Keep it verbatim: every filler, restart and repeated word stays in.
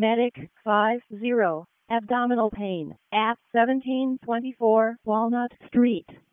Medic five zero. Abdominal pain at seventeen twenty-four Walnut Street.